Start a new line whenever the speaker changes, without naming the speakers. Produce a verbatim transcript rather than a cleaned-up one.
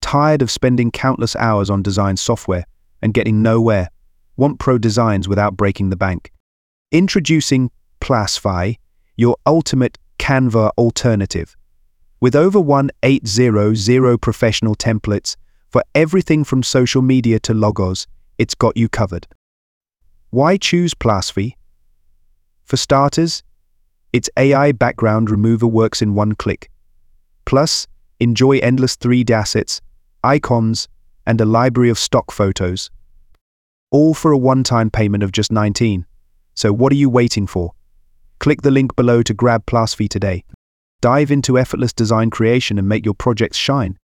Tired of spending countless hours on design software and getting nowhere? Want pro designs without breaking the bank? Introducing Plasfy, your ultimate Canva alternative. With over one eight zero zero professional templates for everything from social media to logos, it's got you covered. Why choose Plasfy? For starters, its A I background remover works in one click. Plus, enjoy endless three D assets, icons, and a library of stock photos. All for a one-time payment of just nineteen dollars. So what are you waiting for? Click the link below to grab Plasfy today. Dive into effortless design creation and make your projects shine.